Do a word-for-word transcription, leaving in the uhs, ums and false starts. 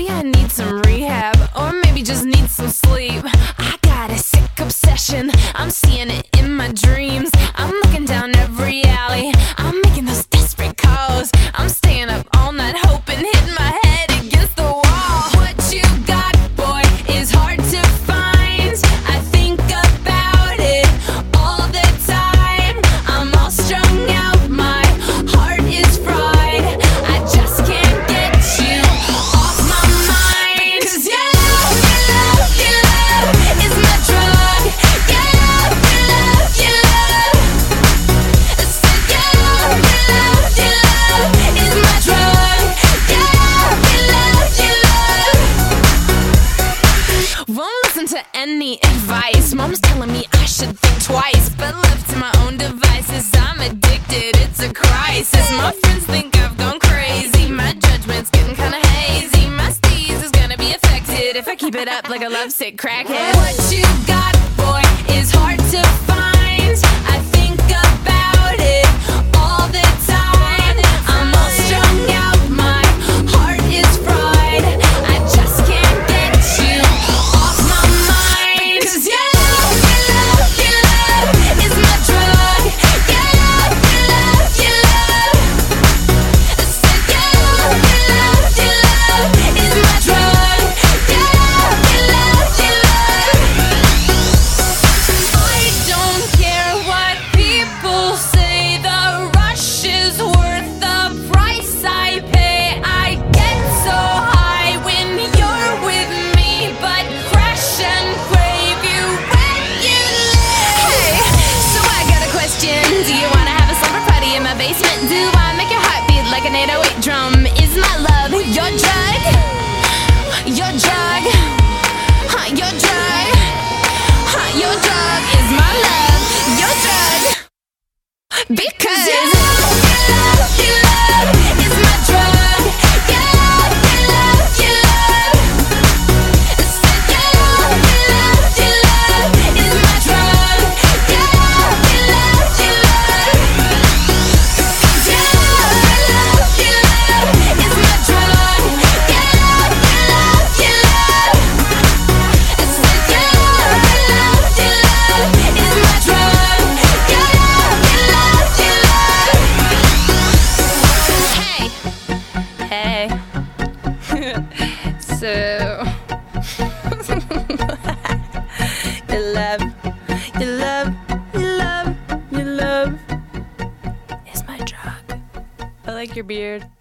maybe I need some rehab, or maybe just need some sleep. I got a sick obsession, I'm seeing it in my dreams. I'm looking down every alley, I'm making those desperate calls. I'm staying up all night hoping, hitting my head against the wall. What you got, boy, is hard to find. I think about it all the time. I'm all strung out, my heart is fried. I just can't get you off my mind. 'Cause your love, your love, your love is my drug. Your love, your love, your love. So your love, your love, your love is my drug. Your love, your love, your love. Won't listen to any advice. Mom's telling me I should think twice, but left to my own devices, I'm addicted, it's a crisis. My friends think I've gone crazy, my judgment's getting kinda hazy. My steez is gonna be affected if I keep it up like a lovesick crackhead. What you got, boy, is hard to find. I think about it all the time. I'm all strung out, my heart is fried. I just can't get you off my mind. 'Cause your love, your love, your love is my drug. Your love, your love, your love. So your love, your love, your love is my drug. Your love, your love, your love. I don't care what people say, the rush is worth the price I pay. I get so high when you're with me, but crash and crave you when you leave. Hey, so I got a question. Do you wanna have a slumber party in my basement? Do I make your heart beat like an eight oh eight drum? Is my love your drug? Your drug? Huh, your drug? Huh, your drug is my love. Your drug. Because your love, your love, your love is my drug. Your love, your love, your love. So your love, your love, your love is my drug. Your love, your love, your love. Your love, your love, your love is my drug. Your love, your love, your love. So your love, your love, your love is my drug. Your love, your love, your love. Hey, hey. So your love, your love, your love, your love is my drug. I like your beard.